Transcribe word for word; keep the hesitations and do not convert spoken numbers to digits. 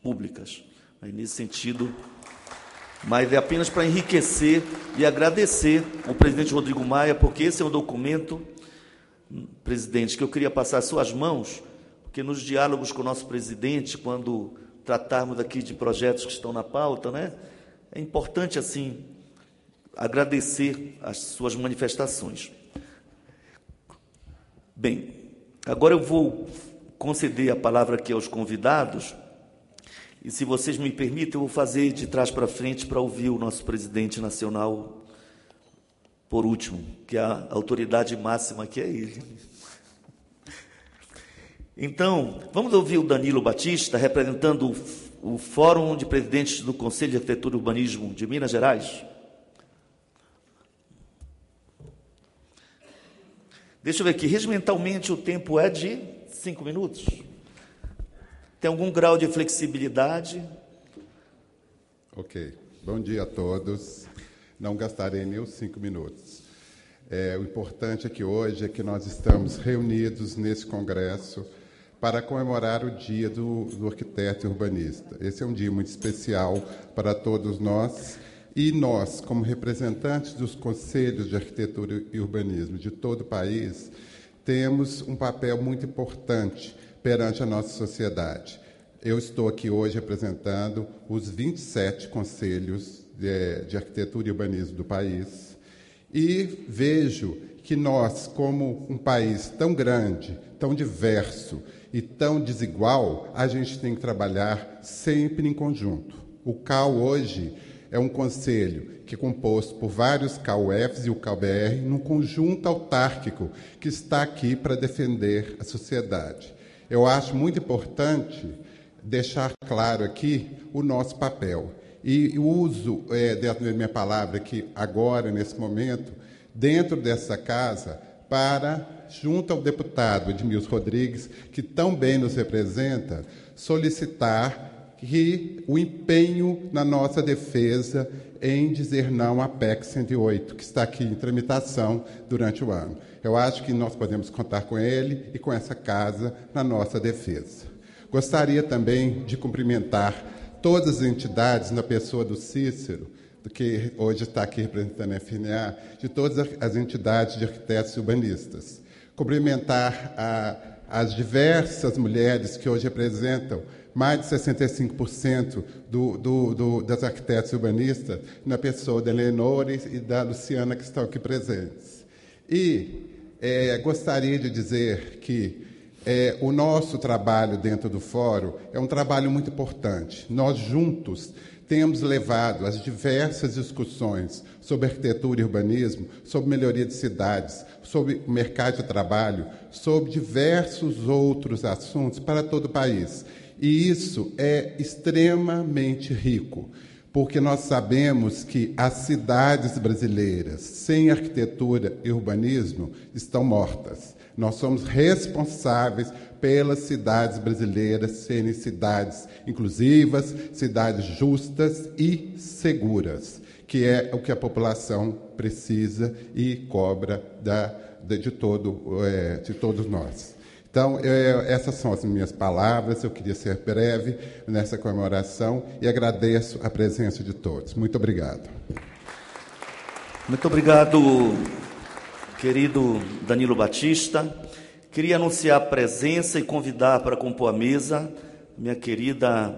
públicas. Aí, nesse sentido, mas é apenas para enriquecer e agradecer ao presidente Rodrigo Maia, porque esse é um documento, presidente, que eu queria passar às suas mãos, porque nos diálogos com o nosso presidente, quando tratarmos aqui de projetos que estão na pauta, né, é importante, assim, agradecer as suas manifestações. Bem, agora eu vou conceder a palavra aqui aos convidados, e, se vocês me permitem, eu vou fazer de trás para frente para ouvir o nosso presidente nacional, por último, que é a autoridade máxima, que é ele. Então, vamos ouvir o Danilo Batista, representando o, o Fórum de Presidentes do Conselho de Arquitetura e Urbanismo de Minas Gerais. Deixa eu ver aqui, regimentalmente o tempo é de cinco minutos. Tem algum grau de flexibilidade? Ok. Bom dia a todos. Não gastarei nem os cinco minutos. É, o importante aqui hoje é que nós estamos reunidos nesse congresso para comemorar o Dia do, do Arquiteto e Urbanista. Esse é um dia muito especial para todos nós, e nós, como representantes dos conselhos de arquitetura e urbanismo de todo o país, temos um papel muito importante perante a nossa sociedade. Eu estou aqui hoje representando os vinte e sete conselhos de, de arquitetura e urbanismo do país, e vejo que nós, como um país tão grande, tão diverso e tão desigual, a gente tem que trabalhar sempre em conjunto. O C A U hoje é um conselho que é composto por vários C A U Fs e o C A U B R, num conjunto autárquico que está aqui para defender a sociedade. Eu acho muito importante deixar claro aqui o nosso papel. E uso é, dentro da minha palavra aqui, agora, nesse momento, dentro dessa casa, para, junto ao deputado Edmilson Rodrigues, que tão bem nos representa, solicitar que o empenho na nossa defesa em dizer não à P E C cento e oito, que está aqui em tramitação durante o ano. Eu acho que nós podemos contar com ele e com essa casa na nossa defesa. Gostaria também de cumprimentar todas as entidades, na pessoa do Cícero, que hoje está aqui representando a F N A, de todas as entidades de arquitetos e urbanistas. Cumprimentar a, as diversas mulheres que hoje representam mais de sessenta e cinco por cento do, do, do, das arquitetos e urbanistas, na pessoa da Eleonore e da Luciana, que estão aqui presentes. E é, gostaria de dizer que é, o nosso trabalho dentro do Fórum é um trabalho muito importante. Nós, juntos, temos levado as diversas discussões sobre arquitetura e urbanismo, sobre melhoria de cidades, sobre o mercado de trabalho, sobre diversos outros assuntos para todo o país. E isso é extremamente rico, porque nós sabemos que as cidades brasileiras, sem arquitetura e urbanismo, estão mortas. Nós somos responsáveis pelas cidades brasileiras serem cidades inclusivas, cidades justas e seguras, que é o que a população precisa e cobra da, de, de, todo, é, de todos nós. Então, é, essas são as minhas palavras. Eu queria ser breve nessa comemoração e agradeço a presença de todos. Muito obrigado. Muito obrigado, querido Danilo Batista. Queria anunciar a presença e convidar para compor a mesa minha querida